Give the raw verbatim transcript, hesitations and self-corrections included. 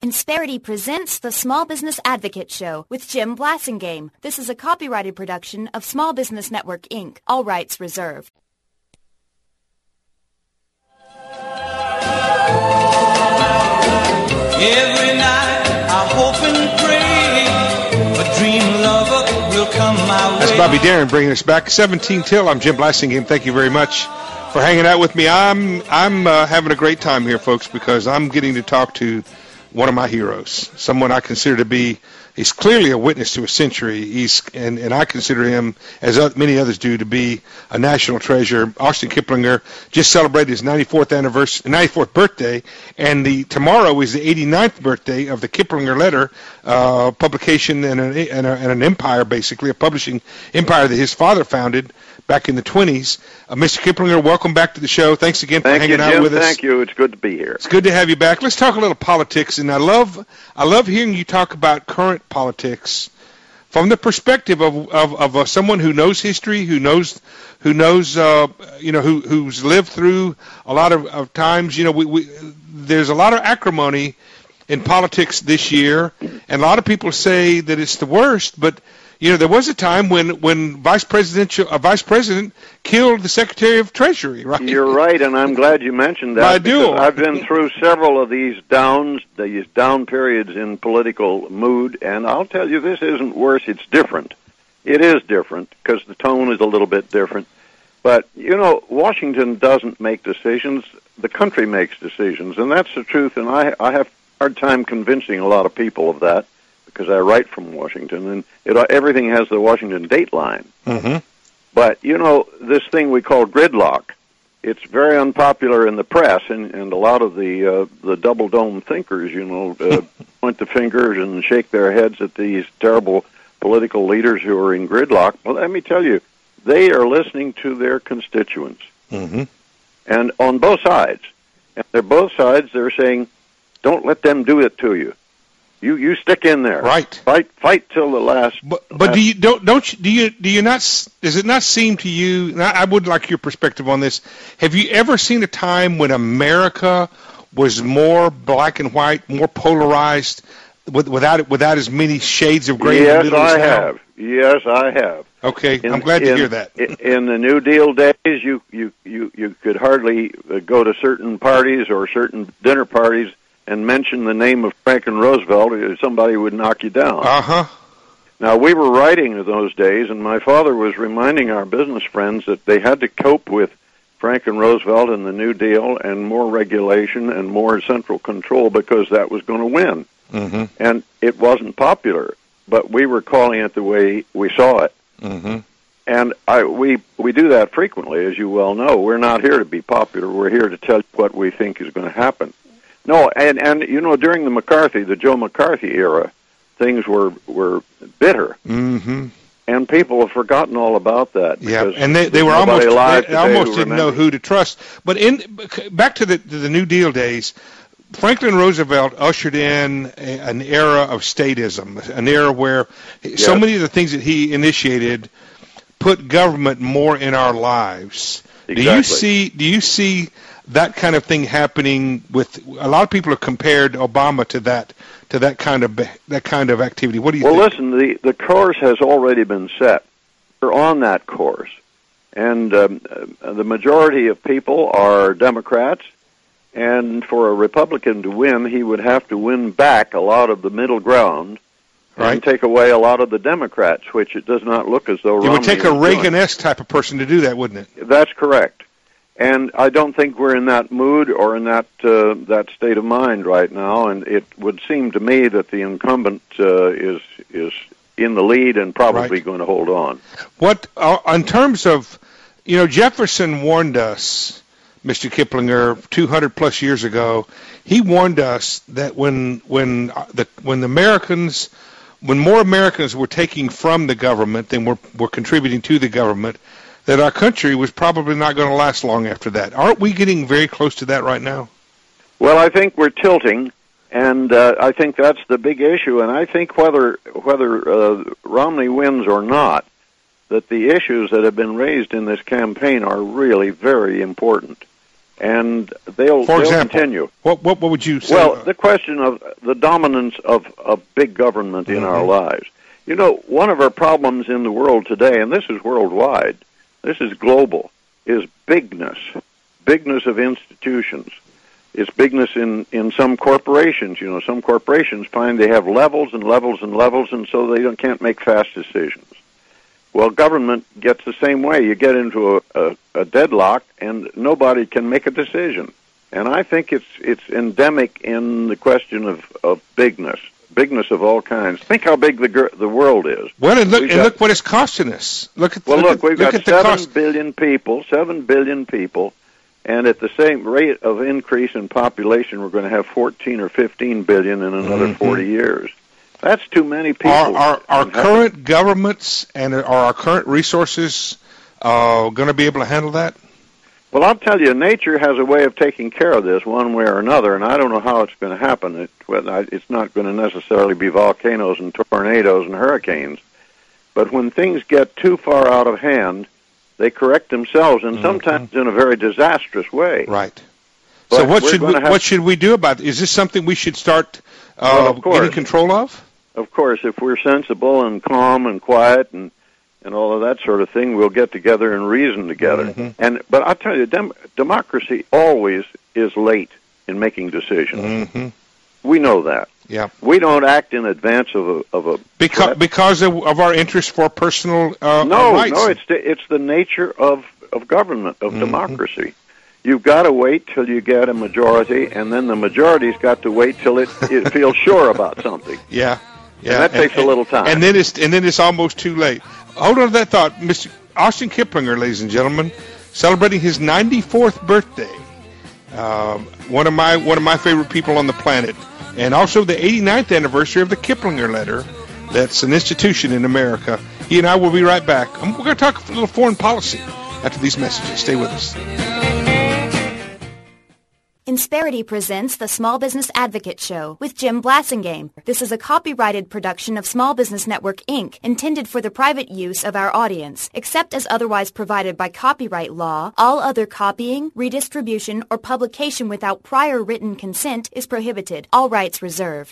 Insperity presents the Small Business Advocate Show with Jim Blasingame. This is a copyrighted production of Small Business Network, Incorporated. All rights reserved. Every night I hope and pray a dream lover will come my way. That's Bobby Darin bringing us back. seventeen till. I'm Jim Blasingame. Thank you very much for hanging out with me. I'm I'm uh, having a great time here, folks, because I'm getting to talk to one of my heroes, someone I consider to be, he's clearly a witness to a century. He's and, and I consider him, as many others do, to be a national treasure. Austin Kiplinger just celebrated his ninety-fourth anniversary, ninety-fourth birthday, and the tomorrow is the eighty-ninth birthday of the Kiplinger Letter, uh, publication and an, and, a, and an empire, basically, a publishing empire that his father founded back in the twenties. Uh, Mister Kiplinger, welcome back to the show. Thanks again for Thank hanging you, out Jim. with us. Thank you. It's good to be here. It's good to have you back. Let's talk a little politics, and I love I love hearing you talk about current politics from the perspective of of, of uh, someone who knows history, who knows who knows uh, you know who who's lived through a lot of, of times. You know, we, we there's a lot of acrimony in politics this year, and a lot of people say that it's the worst, but you know, there was a time when, when vice presidential a vice president killed the Secretary of Treasury, right? You're right, and I'm glad you mentioned that. I do. I've been through several of these downs, these down periods in political mood, and I'll tell you, this isn't worse. It's different. It is different because the tone is a little bit different. But, you know, Washington doesn't make decisions. The country makes decisions, and that's the truth, and I, I have a hard time convincing a lot of people of that, because I write from Washington, and it, everything has the Washington dateline. Mm-hmm. But, you know, this thing we call gridlock, it's very unpopular in the press, and, and a lot of the uh, the double-dome thinkers, you know, uh, point the fingers and shake their heads at these terrible political leaders who are in gridlock. Well, let me tell you, they are listening to their constituents. Mm-hmm. And on both sides. And they're both sides, they're saying, don't let them do it to you. You you stick in there, right? Fight fight till the last. But but last. do you don't don't you, do you do you not does it not seem to you? And I, I would like your perspective on this. Have you ever seen a time when America was more black and white, more polarized, with, without without as many shades of gray? Yes, in the middle I as now? have. Yes, I have. Okay, in, I'm glad to in, hear that. In the New Deal days, you you you you could hardly go to certain parties or certain dinner parties and mention the name of Franklin Roosevelt, somebody would knock you down. Uh-huh. Now, we were writing in those days, and my father was reminding our business friends that they had to cope with Franklin Roosevelt and the New Deal and more regulation and more central control because that was going to win. Mm-hmm. And it wasn't popular, but we were calling it the way we saw it. Mm-hmm. And I, we we do that frequently, as you well know. We're not here to be popular. We're here to tell you what we think is going to happen. No, and, and you know, during the McCarthy, the Joe McCarthy era, things were, were bitter. Mm-hmm. And people have forgotten all about that. Yeah, and they, they were almost they almost didn't know who to trust. But in back to the to the New Deal days, Franklin Roosevelt ushered in a, an era of statism, an era where yes. so many of the things that he initiated put government more in our lives. Exactly. Do you see? Do you see that kind of thing happening with a lot of people have compared Obama to that to that kind of that kind of activity? What do you well, think? Well, listen, the the course has already been set. We're on that course, and um, uh, the majority of people are Democrats. And for a Republican to win, he would have to win back a lot of the middle ground right. and take away a lot of the Democrats, which it does not look as though Romney It would take a Reagan-esque type of person to do that, wouldn't it? That's correct. And I don't think we're in that mood or in that uh, that state of mind right now. And it would seem to me that the incumbent uh, is is in the lead and probably right. going to hold on. What uh, in terms of, you know, Jefferson warned us, Mister Kiplinger, two hundred plus years ago. He warned us that when when the when the Americans, when more Americans were taking from the government than were were contributing to the government, that our country was probably not going to last long after that. Aren't we getting very close to that right now? Well, I think we're tilting, and uh, I think that's the big issue. And I think whether whether uh, Romney wins or not, that the issues that have been raised in this campaign are really very important. and they'll, For they'll example, continue. What, what what would you say? Well, the question of the dominance of, of big government in mm-hmm. our lives. You know, one of our problems in the world today, and this is worldwide, this is global, is bigness, bigness of institutions. It's bigness in, in some corporations. You know, some corporations find they have levels and levels and levels, and so they don't, can't make fast decisions. Well, government gets the same way. You get into a, a, a deadlock, and nobody can make a decision. And I think it's it's endemic in the question of, of bigness, bigness of all kinds. Think how big the the world is. Well, and look, We've and got, look what it's costing us. Look at well, look, look at, we've look got at the seven cost. billion people, seven billion people, and at the same rate of increase in population, we're going to have fourteen or fifteen billion in another mm-hmm. forty years. That's too many people. Are our, our current governments and are our current resources uh, going to be able to handle that? Well, I'll tell you, nature has a way of taking care of this one way or another, and I don't know how it's going to happen. It, well, it's not going to necessarily be volcanoes and tornadoes and hurricanes. But when things get too far out of hand, they correct themselves, and mm-hmm. sometimes in a very disastrous way. Right. But so what should we, have, what should we do about it? Is this something we should start uh, well, getting control of? Of course, if we're sensible and calm and quiet and and all of that sort of thing, we'll get together and reason together. Mm-hmm. And but I'll tell you, dem- democracy always is late in making decisions. Mm-hmm. We know that. Yeah. We don't act in advance of a of a because threat. because of, of our interest for personal uh, no rights. no it's the, it's the nature of of government of mm-hmm. democracy. You've got to wait till you get a majority, and then the majority's got to wait till it, it feels sure about something. Yeah. Yeah, and that takes and, a little time. And then it's and then it's almost too late. Hold on to that thought. Mister Austin Kiplinger, ladies and gentlemen, celebrating his ninety-fourth birthday. Um, one of my one of my favorite people on the planet, and also the eighty-ninth anniversary of the Kiplinger Letter. That's an institution in America. He and I will be right back. Um, we're going to talk a little foreign policy after these messages. Stay with us. Insperity presents the Small Business Advocate Show with Jim Blasingame. This is a copyrighted production of Small Business Network, Incorporated, intended for the private use of our audience. Except as otherwise provided by copyright law, all other copying, redistribution, or publication without prior written consent is prohibited. All rights reserved.